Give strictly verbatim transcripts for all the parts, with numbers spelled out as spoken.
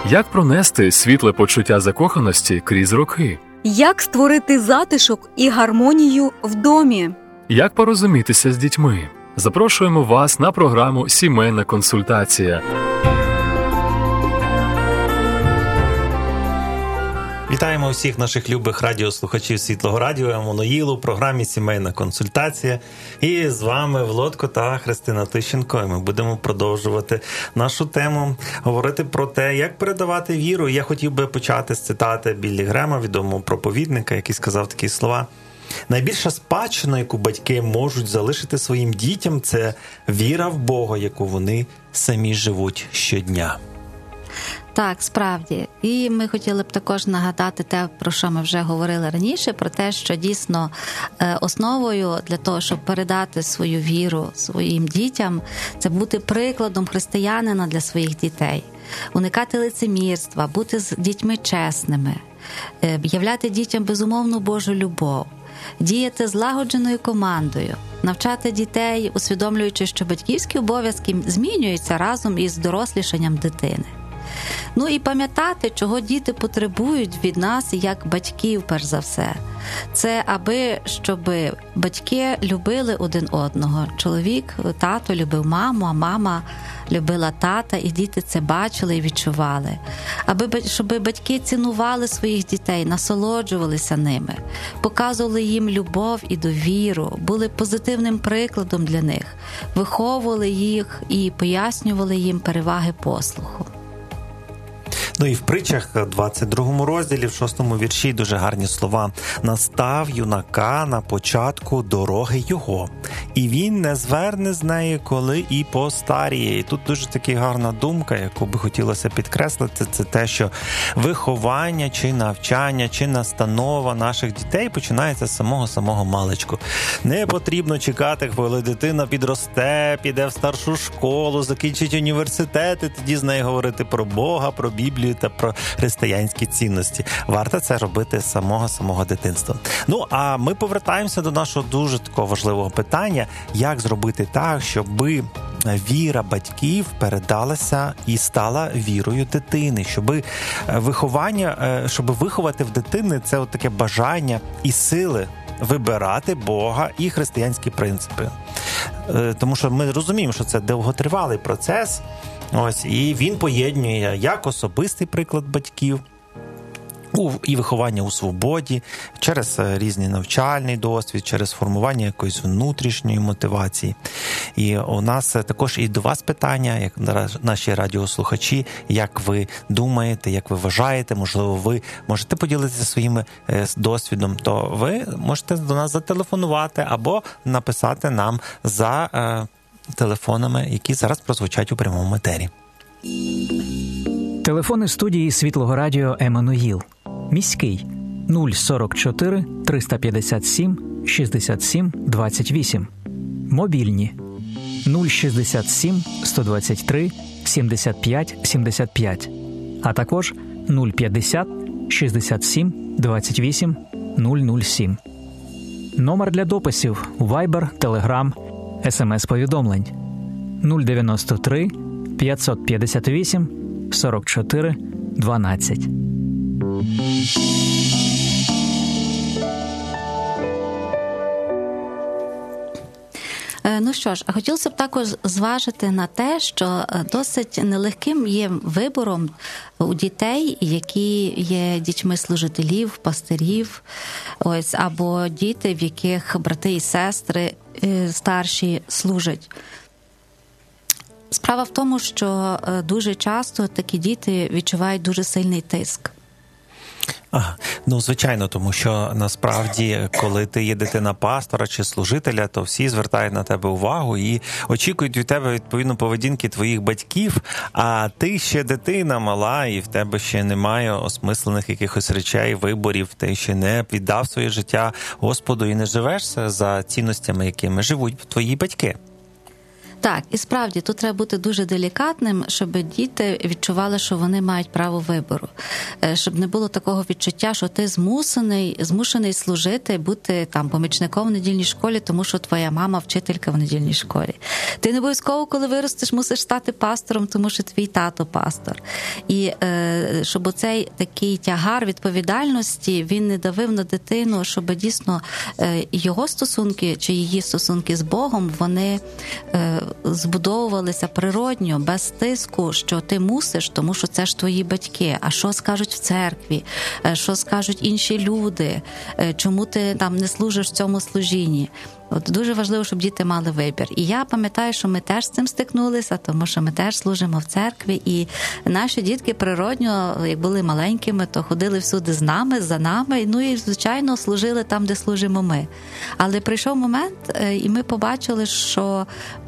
Як пронести світле почуття закоханості крізь роки? Як створити затишок і гармонію в домі? Як порозумітися з дітьми? Запрошуємо вас на програму «Сімейна консультація». Вітаємо усіх наших любих радіослухачів Світлого Радіо Еммануїл у програмі «Сімейна консультація». І з вами Володко та Христина Тищенко. І ми будемо продовжувати нашу тему, говорити про те, як передавати віру. Я хотів би почати з цитати Біллі Грема, відомого проповідника, який сказав такі слова. Найбільша спадщина, яку батьки можуть залишити своїм дітям, це віра в Бога, яку вони самі живуть щодня. Так, справді. І ми хотіли б також нагадати те, про що ми вже говорили раніше, про те, що дійсно основою для того, щоб передати свою віру своїм дітям, це бути прикладом християнина для своїх дітей, уникати лицемірства, бути з дітьми чесними, являти дітям безумовну Божу любов, діяти злагодженою командою, навчати дітей, усвідомлюючи, що батьківські обов'язки змінюються разом із дорослішанням дитини. Ну і пам'ятати, чого діти потребують від нас, як батьків, перш за все. Це аби, щоб батьки любили один одного. Чоловік, тато любив маму, а мама любила тата, і діти це бачили і відчували. Аби, щоб батьки цінували своїх дітей, насолоджувалися ними, показували їм любов і довіру, були позитивним прикладом для них, виховували їх і пояснювали їм переваги послуху. Ну і в притчах, двадцять другому розділі, в шостому вірші, дуже гарні слова. «Настав юнака на початку дороги його, і він не зверне з неї, коли і постаріє». І тут дуже така гарна думка, яку би хотілося підкреслити, це те, що виховання, чи навчання, чи настанова наших дітей починається з самого-самого маличку. Не потрібно чекати, коли дитина підросте, піде в старшу школу, закінчить університет, і тоді з нею говорити про Бога, про Біблію та про християнські цінності. Варто це робити з самого-самого дитинства. Ну, а ми повертаємося до нашого дуже такого важливого питання, як зробити так, щоб віра батьків передалася і стала вірою дитини, щоб виховання, щоб виховати в дитини це от таке бажання і сили вибирати Бога і християнські принципи. Тому що ми розуміємо, що це довготривалий процес. Ось, і він поєднує як особистий приклад батьків, і виховання у свободі, через різний навчальний досвід, через формування якоїсь внутрішньої мотивації. І у нас також і до вас питання, як наші радіослухачі, як ви думаєте, як ви вважаєте, можливо, ви можете поділитися своїм досвідом, то ви можете до нас зателефонувати або написати нам за телефонами, які зараз прозвучать у прямому етері. Телефони студії Світлого Радіо Еммануїл. Міський нуль сорок чотири триста п'ятдесят сім шістдесят сім двадцять вісім. Мобільні нуль шістдесят сім сто двадцять три сімдесят п'ять сімдесят п'ять, а також нуль п'ятдесят шістдесят сім двадцять вісім нуль нуль сім. Номер для дописів Viber, Telegram, ес ем ес-повідомлень нуль дев'яносто три п'ятсот п'ятдесят вісім сорок чотири дванадцять. Ну що ж, хотілося б також зважити на те, що досить нелегким є вибором у дітей, які є дітьми служителів, пастирів, ось, або діти, в яких брати і сестри старші служать. Справа в тому, що дуже часто такі діти відчувають дуже сильний тиск. Ага. Ну, звичайно, тому що насправді, коли ти є дитина пастора чи служителя, то всі звертають на тебе увагу і очікують від тебе відповідно поведінки твоїх батьків, а ти ще дитина мала, і в тебе ще немає осмислених якихось речей, виборів, ти ще не віддав своє життя Господу і не живеш за цінностями, якими живуть твої батьки. Так, і справді, тут треба бути дуже делікатним, щоб діти відчували, що вони мають право вибору. Щоб не було такого відчуття, що ти змусений, змушений служити, бути там помічником в недільній школі, тому що твоя мама вчителька в недільній школі. Ти не обов'язково, коли виростеш, мусиш стати пастором, тому що твій тато пастор. І е, щоб оцей такий тягар відповідальності, він не давив на дитину, щоб дійсно е, його стосунки чи її стосунки з Богом, вони е, збудовувалися природньо, без тиску, що ти мусиш, тому що це ж твої батьки. А що скажуть в церкві? Що скажуть інші люди? Чому ти там не служиш в цьому служінні? От дуже важливо, щоб діти мали вибір. І я пам'ятаю, що ми теж з цим стикнулися, тому що ми теж служимо в церкві, і наші дітки природньо, як були маленькими, то ходили всюди з нами, за нами, ну і, звичайно, служили там, де служимо ми. Але прийшов момент, і ми побачили, що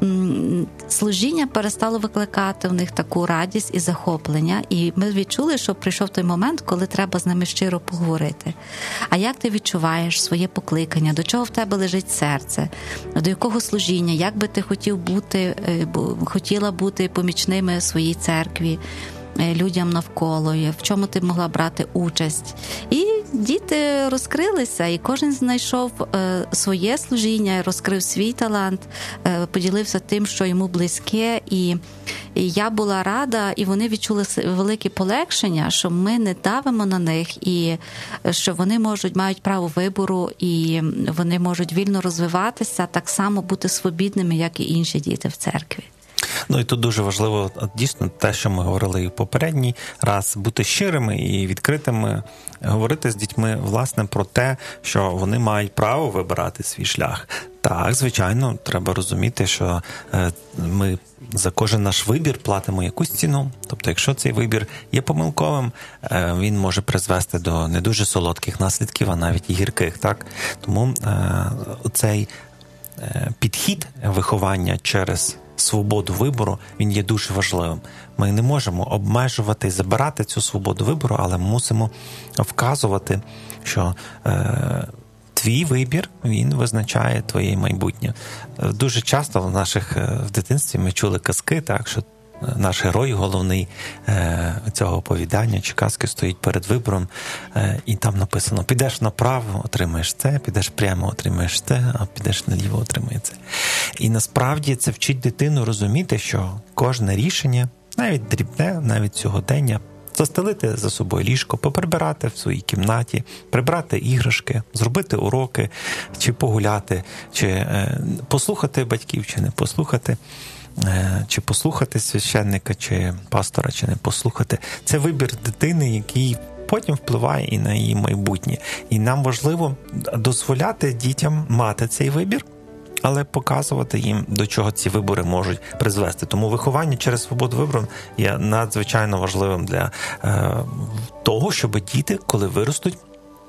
служіння перестало викликати в них таку радість і захоплення, і ми відчули, що прийшов той момент, коли треба з ними щиро поговорити. А як ти відчуваєш своє покликання? До чого в тебе лежить серце? До якого служіння, як би ти хотів бути, хотіла бути помічними своїй церкві, людям навколо, в чому ти могла брати участь. І діти розкрилися, і кожен знайшов своє служіння, розкрив свій талант, поділився тим, що йому близьке, і я була рада, і вони відчули велике полегшення, що ми не давимо на них, і що вони можуть, мають право вибору, і вони можуть вільно розвиватися, так само бути свобідними, як і інші діти в церкві. Ну і тут дуже важливо, дійсно, те, що ми говорили і в попередній раз, бути щирими і відкритими, говорити з дітьми, власне, про те, що вони мають право вибирати свій шлях. Так, звичайно, треба розуміти, що ми за кожен наш вибір платимо якусь ціну. Тобто, якщо цей вибір є помилковим, він може призвести до не дуже солодких наслідків, а навіть і гірких. Так? Тому цей підхід виховання через свободу вибору, він є дуже важливим. Ми не можемо обмежувати і забирати цю свободу вибору, але мусимо вказувати, що е, твій вибір, він визначає твоє майбутнє. Дуже часто в наших в дитинстві ми чули казки, так, що наш герой головний е, цього оповідання чи казки стоїть перед вибором, е, і там написано: підеш направо, отримаєш це, підеш прямо, отримаєш це, а підеш наліво, отримаєш це. І насправді це вчить дитину розуміти, що кожне рішення, навіть дрібне, навіть сьогодення, застелити за собою ліжко, поприбирати в своїй кімнаті, прибрати іграшки, зробити уроки, чи погуляти, чи е, послухати батьків, чи не послухати, чи послухати священника, чи пастора, чи не послухати. Це вибір дитини, який потім впливає і на її майбутнє. І нам важливо дозволяти дітям мати цей вибір, але показувати їм, до чого ці вибори можуть призвести. Тому виховання через свободу вибору є надзвичайно важливим для е, того, щоб діти, коли виростуть,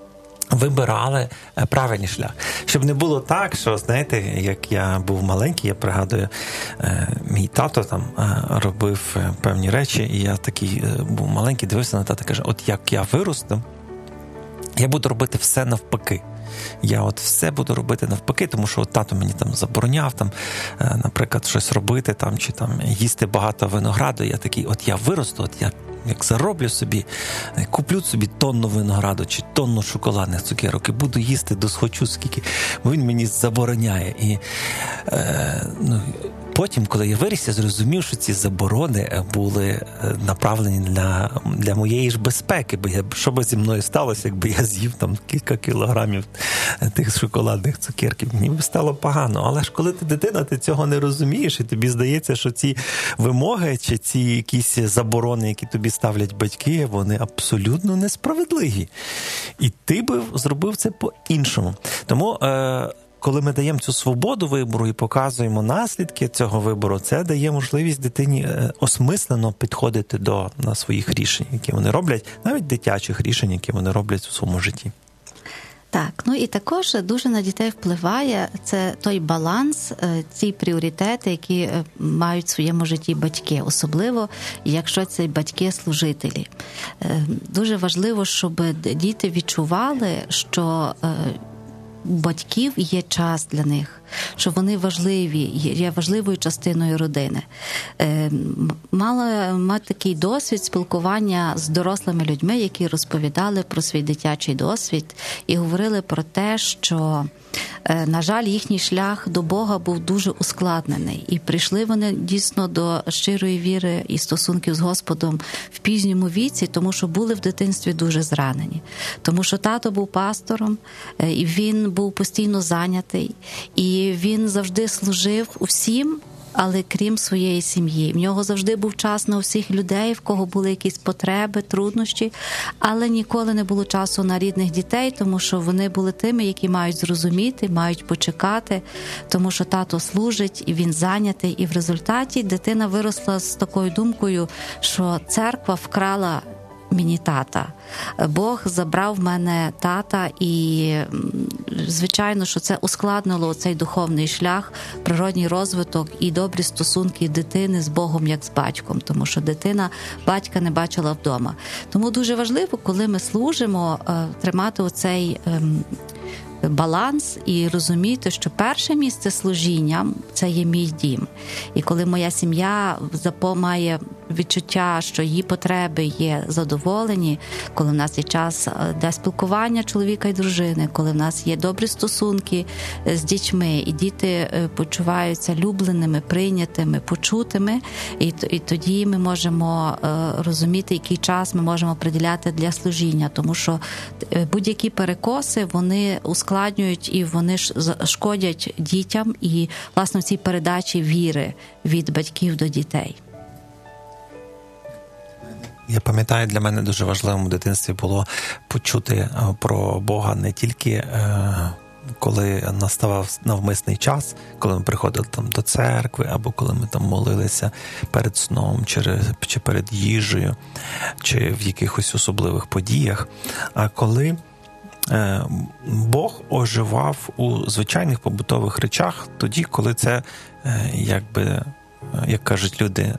вибирали правильний шлях. Щоб не було так, що, знаєте, як я був маленький, я пригадую, мій тато там робив певні речі, і я такий був маленький, дивився на тата, каже: от як я виросту, я буду робити все навпаки. Я от все буду робити навпаки, тому що от тато мені там забороняв, там, наприклад, щось робити, там, чи там їсти багато винограду. Я такий: от я виросту, от я як зароблю собі, куплю собі тонну винограду чи тонну шоколадних цукерок і буду їсти досхочу, скільки, бо він мені забороняє. І е, ну, потім, коли я виріс, я зрозумів, що ці заборони були направлені для, для моєї ж безпеки, бо я, що би зі мною сталося, якби я з'їв там кілька кілограмів тих шоколадних цукерків. Мені б стало погано. Але ж коли ти дитина, ти цього не розумієш, і тобі здається, що ці вимоги чи ці якісь заборони, які тобі ставлять батьки, вони абсолютно несправедливі. І ти би зробив це по-іншому. Тому е- коли ми даємо цю свободу вибору і показуємо наслідки цього вибору, це дає можливість дитині осмислено підходити до на своїх рішень, які вони роблять, навіть дитячих рішень, які вони роблять у своєму житті. Так, ну і також дуже на дітей впливає це той баланс, ці пріоритети, які мають в своєму житті батьки, особливо якщо це батьки-служителі. Дуже важливо, щоб діти відчували, що батьків є час для них, що вони важливі, є важливою частиною родини. Мала мати такий досвід спілкування з дорослими людьми, які розповідали про свій дитячий досвід і говорили про те, що, на жаль, їхній шлях до Бога був дуже ускладнений. І прийшли вони дійсно до щирої віри і стосунків з Господом в пізньому віці, тому що були в дитинстві дуже зранені. Тому що тато був пастором, і він був постійно зайнятий, і він завжди служив усім, але крім своєї сім'ї. В нього завжди був час на всіх людей, в кого були якісь потреби, труднощі, але ніколи не було часу на рідних дітей, тому що вони були тими, які мають зрозуміти, мають почекати, тому що тато служить, і він зайнятий. І в результаті дитина виросла з такою думкою, що церква вкрала мені тата. Бог забрав в мене тата, і, звичайно, що це ускладнило цей духовний шлях, природній розвиток і добрі стосунки дитини з Богом, як з батьком, тому що дитина батька не бачила вдома. Тому дуже важливо, коли ми служимо, тримати оцей баланс і розуміти, що перше місце служіння – це є мій дім. І коли моя сім'я має відчуття, що її потреби є задоволені, коли в нас є час для спілкування чоловіка і дружини, коли в нас є добрі стосунки з дітьми, і діти почуваються любленими, прийнятими, почутими, і, і тоді ми можемо розуміти, який час ми можемо приділяти для служіння, тому що будь-які перекоси, вони ускладнюють і вони шкодять дітям і, власне, в цій передачі віри від батьків до дітей. Я пам'ятаю, для мене дуже важливим у дитинстві було почути про Бога не тільки коли наставав навмисний час, коли ми приходили там до церкви, або коли ми там молилися перед сном, чи, чи перед їжею, чи в якихось особливих подіях, а коли Бог оживав у звичайних побутових речах тоді, коли це, якби, як кажуть люди,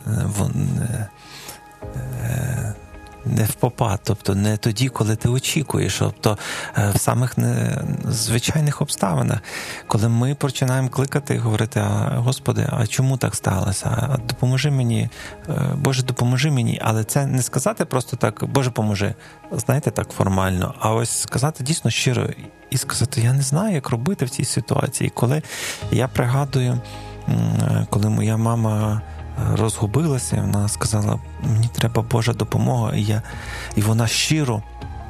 не впопад, тобто не тоді, коли ти очікуєш, тобто в самих не, звичайних обставинах, коли ми починаємо кликати і говорити: Господи, а чому так сталося? А допоможи мені, Боже, допоможи мені. Але це не сказати просто так: Боже, поможи, знаєте, так формально, а ось сказати дійсно щиро і сказати: я не знаю, як робити в цій ситуації. Коли я пригадую, коли моя мама розгубилася, вона сказала: мені треба Божа допомога, і я і вона щиро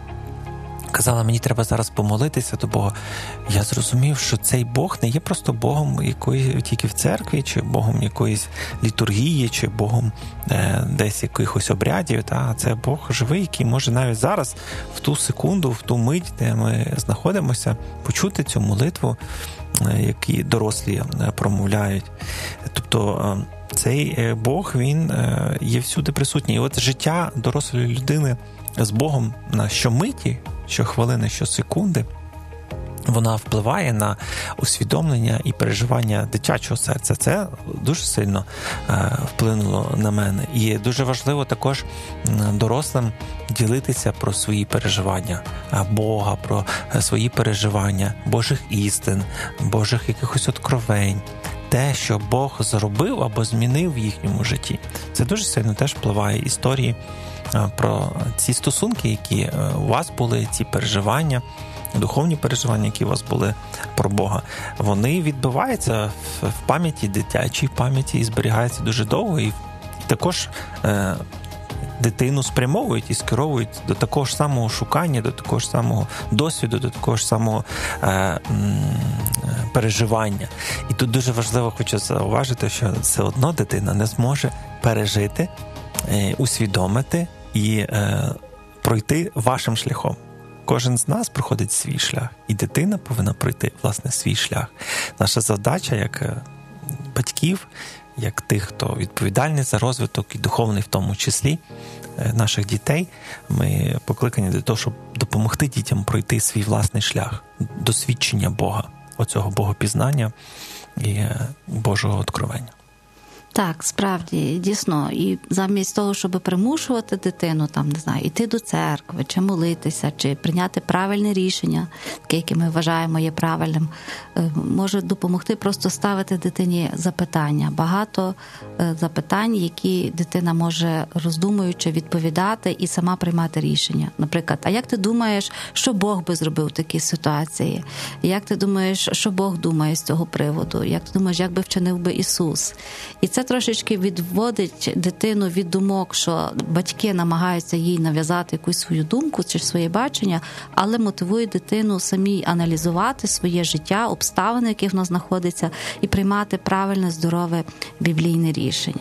казала: мені треба зараз помолитися до Бога. Я зрозумів, що цей Бог не є просто Богом якої тільки в церкві, чи Богом якоїсь літургії, чи Богом е, десь якихось обрядів, та це Бог живий, який може навіть зараз, в ту секунду, в ту мить, де ми знаходимося, почути цю молитву, е, які дорослі промовляють. Тобто цей Бог, він є всюди присутній. І от життя дорослої людини з Богом на щомиті, щохвилини, щосекунди, вона впливає на усвідомлення і переживання дитячого серця. Це дуже сильно вплинуло на мене. І дуже важливо також дорослим ділитися про свої переживання Бога, про свої переживання Божих істин, Божих якихось откровень. Те, що Бог зробив або змінив в їхньому житті. Це дуже сильно теж впливає історії про ці стосунки, які у вас були, ці переживання, духовні переживання, які у вас були про Бога. Вони відбиваються в пам'яті дитячій, в пам'яті і зберігаються дуже довго. І також е, дитину спрямовують і скеровують до такого ж самого шукання, до такого ж самого досвіду, до такого ж самого е, м, переживання. І тут дуже важливо, хочу зауважити, що все одно дитина не зможе пережити, е, усвідомити і е, пройти вашим шляхом. Кожен з нас проходить свій шлях, і дитина повинна пройти, власне, свій шлях. Наша завдача, як батьків, як тих, хто відповідальний за розвиток і духовний в тому числі наших дітей, ми покликані для того, щоб допомогти дітям пройти свій власний шлях, досвідчення Бога, оцього богопізнання і Божого откровення. Так, справді, дійсно. І замість того, щоб примушувати дитину, там, не знаю, йти до церкви, чи молитися, чи прийняти правильне рішення, таке, яке ми вважаємо є правильним, може допомогти просто ставити дитині запитання. Багато запитань, які дитина може, роздумуючи, відповідати і сама приймати рішення. Наприклад, а як ти думаєш, що Бог би зробив в такій ситуації? Як ти думаєш, що Бог думає з цього приводу? Як ти думаєш, як би вчинив би Ісус? І це трошечки відводить дитину від думок, що батьки намагаються їй нав'язати якусь свою думку чи своє бачення, але мотивує дитину самій аналізувати своє життя, обставини, в яких вона знаходиться, і приймати правильне, здорове біблійне рішення.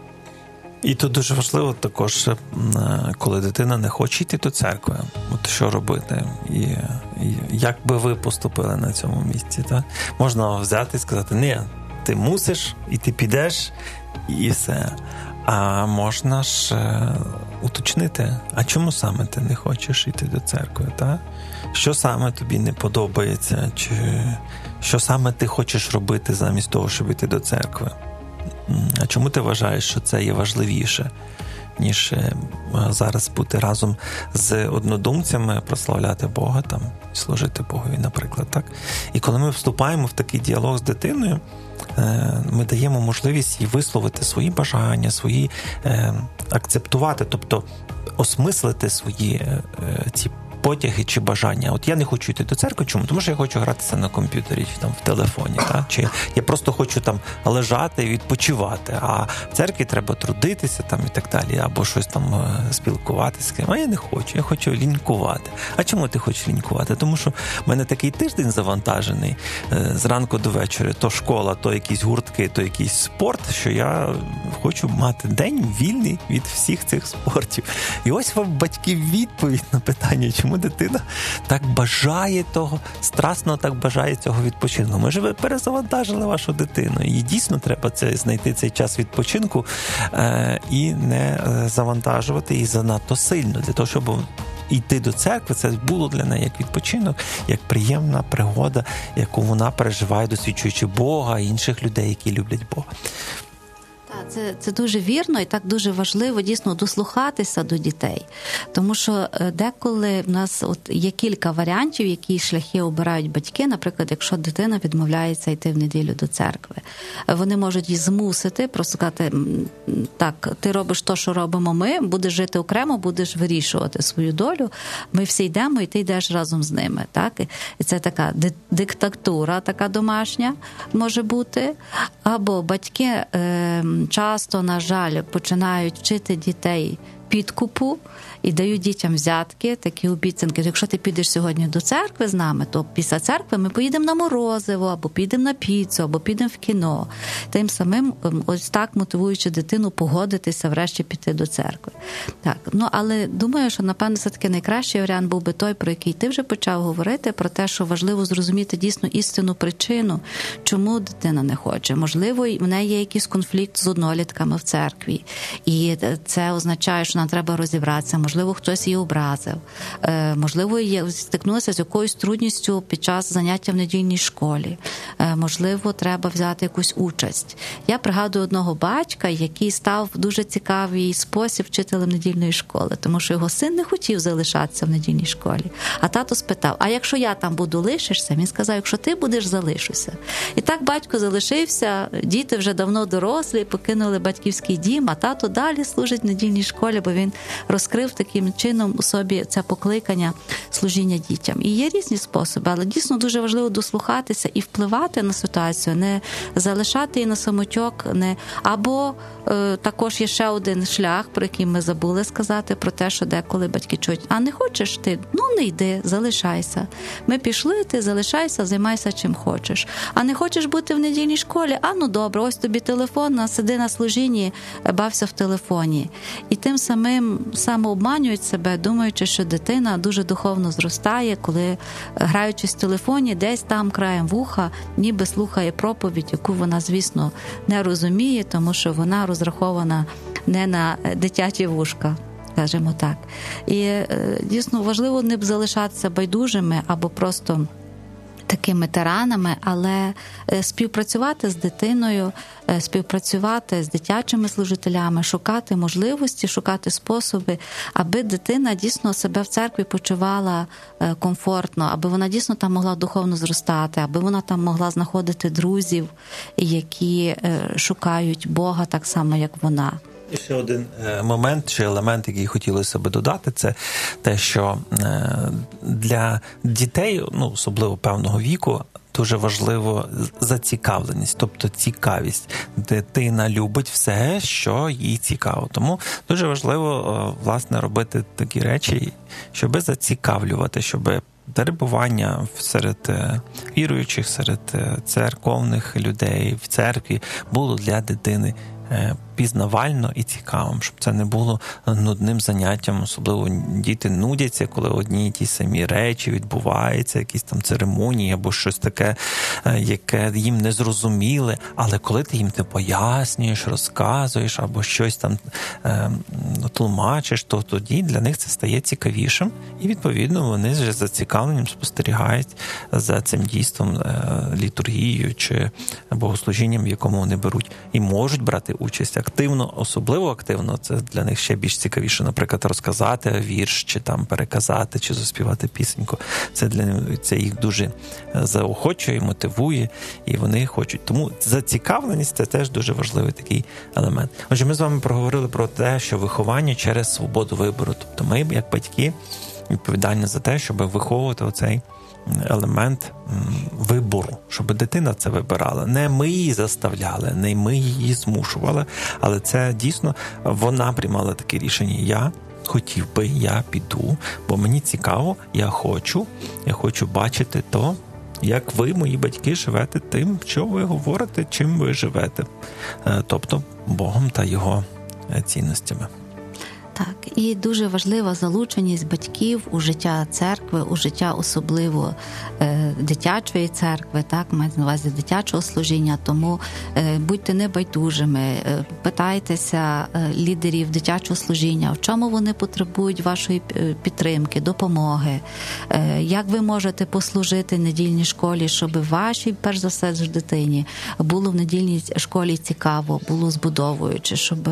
І тут дуже важливо також, коли дитина не хоче йти до церкви, от що робити, і, і як би ви поступили на цьому місці. Так? Можна взяти і сказати, ні, ти мусиш, і ти підеш, і все. А можна ж е, уточнити, а чому саме ти не хочеш йти до церкви, так? Що саме тобі не подобається, чи що саме ти хочеш робити замість того, щоб йти до церкви? А чому ти вважаєш, що це є важливіше, ніж зараз бути разом з однодумцями, прославляти Бога, там, служити Богові, наприклад, так? І коли ми вступаємо в такий діалог з дитиною, ми даємо можливість їй висловити свої бажання, свої е, акцептувати, тобто осмислити свої е, ці потяги чи бажання. От я не хочу йти до церкви, чому? Тому що я хочу гратися на комп'ютері чи там в телефоні, так? Чи я просто хочу там лежати і відпочивати, а в церкві треба трудитися там і так далі, або щось там спілкуватися з ким. А я не хочу, я хочу лінькувати. А чому ти хочеш лінькувати? Тому що в мене такий тиждень завантажений зранку до вечора, то школа, то якісь гуртки, то якийсь спорт, що я хочу мати день вільний від всіх цих спортів. І ось вам, батьки, відповідь на питання, чому дитина так бажає того, страстно так бажає цього відпочинку. Може, ви перезавантажили вашу дитину, і дійсно треба це, знайти цей час відпочинку е, і не завантажувати її занадто сильно, для того, щоб йти до церкви, це було для неї як відпочинок, як приємна пригода, яку вона переживає, досвідчуючи Бога і інших людей, які люблять Бога. Це, це дуже вірно і так дуже важливо дійсно дослухатися до дітей. Тому що деколи в нас от є кілька варіантів, які шляхи обирають батьки. Наприклад, якщо дитина відмовляється йти в неділю до церкви. Вони можуть її змусити, просто сказати, так, ти робиш те, що робимо ми, будеш жити окремо, будеш вирішувати свою долю, ми всі йдемо і ти йдеш разом з ними. Так? І це така диктатура така домашня може бути. Або батьки е, часто, на жаль, починають вчити дітей підкупу і дають дітям взятки, такі обіцянки. Якщо ти підеш сьогодні до церкви з нами, то після церкви ми поїдемо на морозиво, або підемо на піцу, або підемо в кіно. Тим самим ось так мотивуючи дитину погодитися, врешті піти до церкви. Так, ну, але думаю, що, напевно, все-таки найкращий варіант був би той, про який ти вже почав говорити, про те, що важливо зрозуміти дійсно істинну причину, чому дитина не хоче. Можливо, в неї є якийсь конфлікт з однолітками в церкві, і це означає, що нам треба розібратися. Можливо, хтось її образив. Можливо, стикнулася з якоюсь трудністю під час заняття в недільній школі. Можливо, треба взяти якусь участь. Я пригадую одного батька, який став в дуже цікавий спосіб вчителем недільної школи, тому що його син не хотів залишатися в недільній школі. А тато спитав, а якщо я там буду, лишишся? Він сказав, якщо ти будеш, залишуся. І так батько залишився, діти вже давно дорослі, покинули батьківський дім, а тато далі служить в недільній школі, бо він розкрив таким чином у собі це покликання служіння дітям. І є різні способи, але дійсно дуже важливо дослухатися і впливати на ситуацію, не залишати її на самотьок, не або е, також є ще один шлях, про який ми забули сказати, про те, що деколи батьки чують, а не хочеш ти? Ну не йди, залишайся. Ми пішли, ти залишайся, займайся чим хочеш. А не хочеш бути в недільній школі? А ну добре, ось тобі телефон, сиди на служінні, бався в телефоні. І тим самим самообманюють себе, думаючи, що дитина дуже духовно зростає, коли, граючись в телефоні, десь там краєм вуха, ніби слухає проповідь, яку вона, звісно, не розуміє, тому що вона розрахована не на дитячі вушка, скажімо так. І дійсно важливо не залишатися байдужими або просто такими тиранами, але співпрацювати з дитиною, співпрацювати з дитячими служителями, шукати можливості, шукати способи, аби дитина дійсно себе в церкві почувала комфортно, аби вона дійсно там могла духовно зростати, аби вона там могла знаходити друзів, які шукають Бога так само, як вона. І ще один момент чи елемент, який хотілося би додати, це те, що для дітей, ну, особливо певного віку, дуже важливо зацікавленість, тобто цікавість. Дитина любить все, що їй цікаво. Тому дуже важливо, власне, робити такі речі, щоб зацікавлювати, щоб перебування серед віруючих, серед церковних людей в церкві було для дитини пізнавально і цікавим, щоб це не було нудним заняттям. Особливо діти нудяться, коли одні й ті самі речі відбуваються, якісь там церемонії або щось таке, яке їм не зрозуміле, але коли ти їм ти пояснюєш, розказуєш або щось там е, тлумачиш, то тоді для них це стає цікавішим і, відповідно, вони вже за зацікавленням спостерігають за цим дійством, е, літургією чи богослужінням, в якому вони беруть і можуть брати участь активно, особливо активно. Це для них ще більш цікавіше, наприклад, розказати вірш, чи там переказати, чи заспівати пісеньку. Це для них, це їх дуже заохочує, мотивує, і вони хочуть. Тому зацікавленість – це теж дуже важливий такий елемент. Отже, ми з вами проговорили про те, що виховання через свободу вибору. Тобто ми, як батьки, відповідальні за те, щоб виховувати оцей елемент вибору, щоб дитина це вибирала. Не ми її заставляли, не ми її змушували, але це дійсно вона приймала таке рішення. Я хотів би, я піду, бо мені цікаво, я хочу, я хочу бачити то, як ви, мої батьки, живете тим, що ви говорите, чим ви живете. Тобто Богом та Його цінностями. Так, і дуже важлива залученість батьків у життя церкви, у життя особливо е, дитячої церкви, так, мається на увазі дитячого служіння, тому е, будьте небайдужими, е, питайтеся е, лідерів дитячого служіння, в чому вони потребують вашої підтримки, допомоги, е, як ви можете послужити недільній школі, щоб вашій, перш за все, ж дитині було в недільній школі цікаво, було збудовуюче, щоб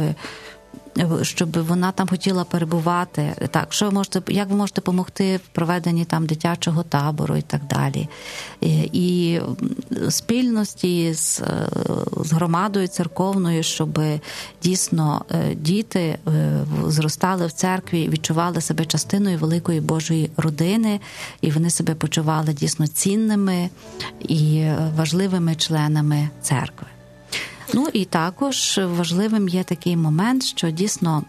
щоб вона там хотіла перебувати. Так, що ви можете, як ви можете допомогти в проведенні там дитячого табору і так далі. І, і спільності з, з громадою церковною, щоб дійсно діти зростали в церкві, відчували себе частиною великої Божої родини, і вони себе почували дійсно цінними і важливими членами церкви. Ну і також важливим є такий момент, що дійсно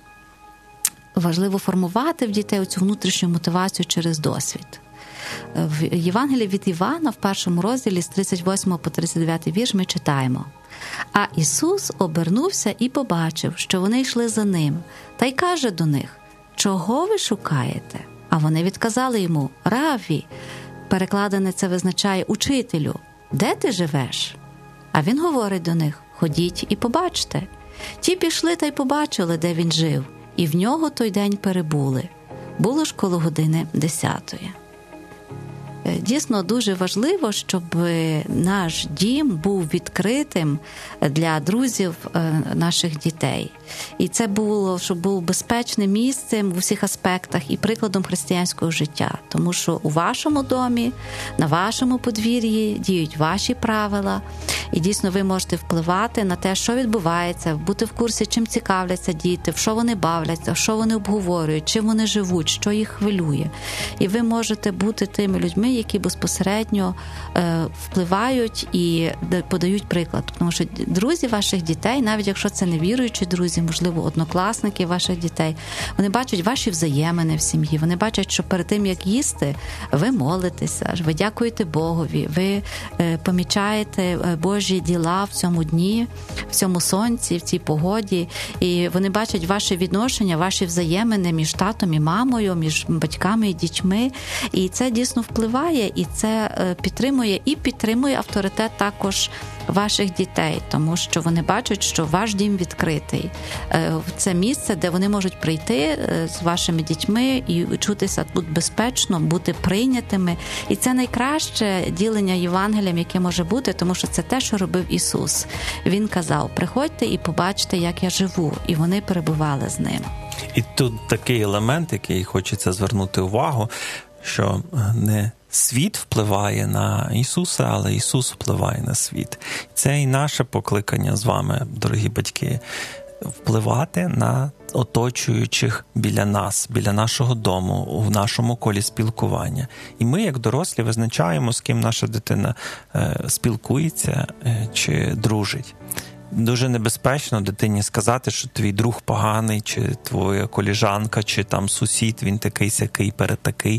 важливо формувати в дітей цю внутрішню мотивацію через досвід. В Євангелії від Івана в першому розділі з тридцять восьмого по тридцять дев'ятий вірш ми читаємо: «А Ісус обернувся і побачив, що вони йшли за Ним, та й каже до них: чого ви шукаєте? А вони відказали йому: Равві». Перекладене це визначає учителю. Де ти живеш? А він говорить до них: ходіть і побачте. Ті пішли та й побачили, де він жив, і в нього той день перебули. Було ж коло години десятої. Дійсно, дуже важливо, щоб наш дім був відкритим для друзів наших дітей. І це було, щоб був безпечним місцем в усіх аспектах і прикладом християнського життя. Тому що у вашому домі, на вашому подвір'ї діють ваші правила. І дійсно ви можете впливати на те, що відбувається, бути в курсі, чим цікавляться діти, в що вони бавляться, в що вони обговорюють, чим вони живуть, що їх хвилює. І ви можете бути тими людьми, які безпосередньо е, впливають і подають приклад. Тому що друзі ваших дітей, навіть якщо це не віруючі друзі, можливо, однокласники ваших дітей, вони бачать ваші взаємини в сім'ї, вони бачать, що перед тим, як їсти, ви молитеся, ви дякуєте Богові, ви е, помічаєте Божі діла в цьому дні, в цьому сонці, в цій погоді, і вони бачать ваші відношення, ваші взаємини між татом і мамою, між батьками і дітьми, і це дійсно впливає впливає, і це підтримує, і підтримує авторитет також ваших дітей, тому що вони бачать, що ваш дім відкритий. Це місце, де вони можуть прийти з вашими дітьми і чутися тут безпечно, бути прийнятими. І це найкраще ділення Євангелієм, яке може бути, тому що це те, що робив Ісус. Він казав: приходьте і побачите, як я живу. І вони перебували з ним. І тут такий елемент, який хочеться звернути увагу, що не світ впливає на Ісуса, але Ісус впливає на світ. Це і наше покликання з вами, дорогі батьки, впливати на оточуючих біля нас, біля нашого дому, в нашому колі спілкування. І ми, як дорослі, визначаємо, з ким наша дитина спілкується чи дружить. Дуже небезпечно дитині сказати, що твій друг поганий, чи твоя коліжанка, чи там сусід, він такий-сякий, перетакий,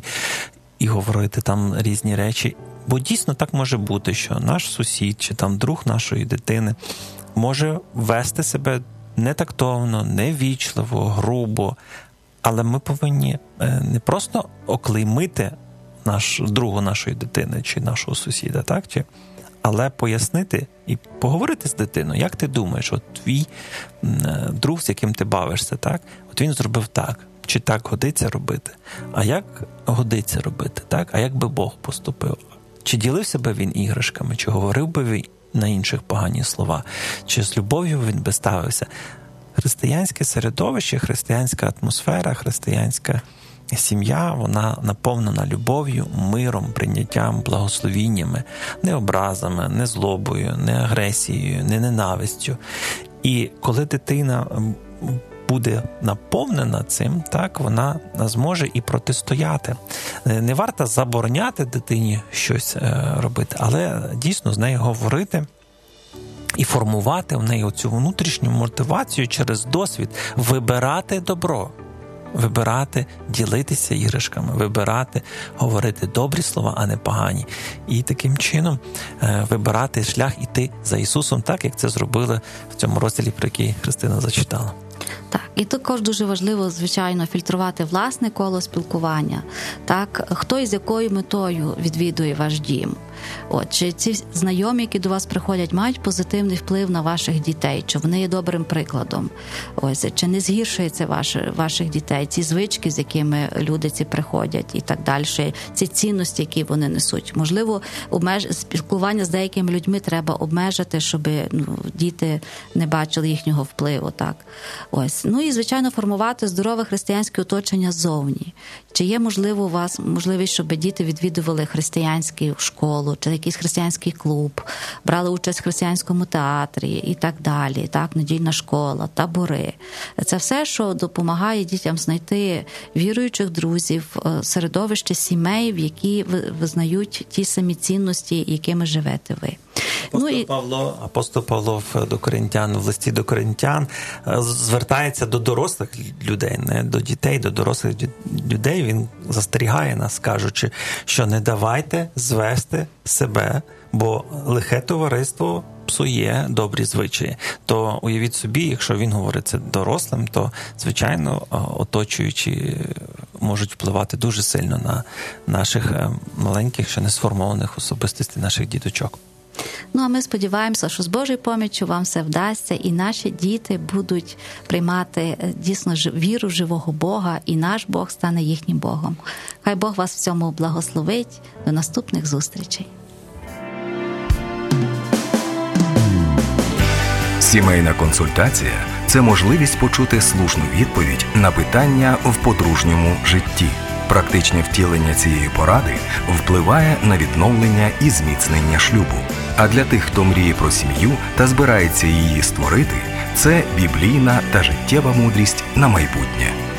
і говорити там різні речі. Бо дійсно так може бути, що наш сусід, чи там друг нашої дитини може вести себе нетактовно, невічливо, грубо, але ми повинні не просто оклеймити наш, другу нашої дитини, чи нашого сусіда, так, чи... але пояснити і поговорити з дитиною. Як ти думаєш, от твій друг, з яким ти бавишся, так? От він зробив так. Чи так годиться робити? А як годиться робити, так? А як би Бог поступив? Чи ділився би він іграшками? Чи говорив би він на інших погані слова? Чи з любов'ю він би ставився? Християнське середовище, християнська атмосфера, християнська сім'я, вона наповнена любов'ю, миром, прийняттям, благословіннями, не образами, не злобою, не агресією, не ненавистю. І коли дитина буде наповнена цим, так, вона зможе і протистояти. Не варто забороняти дитині щось робити, але дійсно з нею говорити і формувати в неї оцю внутрішню мотивацію через досвід, вибирати добро. Вибирати, ділитися іграшками, вибирати, говорити добрі слова, а не погані. І таким чином вибирати шлях іти за Ісусом, так, як це зробили в цьому розділі, про який Христина зачитала. Так, і також дуже важливо, звичайно, фільтрувати власне коло спілкування. Так, хто і з якою метою відвідує ваш дім. От, чи ці знайомі, які до вас приходять, мають позитивний вплив на ваших дітей, чи вони є добрим прикладом. Ось, чи не згіршується ваш, ваших дітей, ці звички, з якими люди ці приходять і так далі, ці цінності, які вони несуть. Можливо, обмеж... спілкування з деякими людьми треба обмежити, щоб ну, діти не бачили їхнього впливу. Так. Ось. Ну і, звичайно, формувати здорове християнське оточення ззовні. Чи є, можливо, у вас можливість, щоб діти відвідували християнську школу, чи якийсь християнський клуб, брали участь в християнському театрі і так далі, так, недільна школа, табори. Це все, що допомагає дітям знайти віруючих друзів, середовище сімей, в які визнають ті самі цінності, якими живете ви. Апостол, ну, і... Павло, апостол Павло до Коринтян, в листі до Коринтян звертається до дорослих людей, не до дітей, до дорослих людей. Він застерігає нас, кажучи, що не давайте звести себе, бо лихе товариство псує добрі звичаї. То уявіть собі, якщо він говорить це дорослим, то, звичайно, оточуючі можуть впливати дуже сильно на наших маленьких, ще не сформованих особистостей наших діточок. Ну, а ми сподіваємося, що з Божою поміччю вам все вдасться, і наші діти будуть приймати дійсно віру живого Бога, і наш Бог стане їхнім Богом. Хай Бог вас в цьому благословить. До наступних зустрічей. Сімейна консультація – це можливість почути слушну відповідь на питання в подружньому житті. Практичне втілення цієї поради впливає на відновлення і зміцнення шлюбу. А для тих, хто мріє про сім'ю та збирається її створити, це біблійна та життєва мудрість на майбутнє.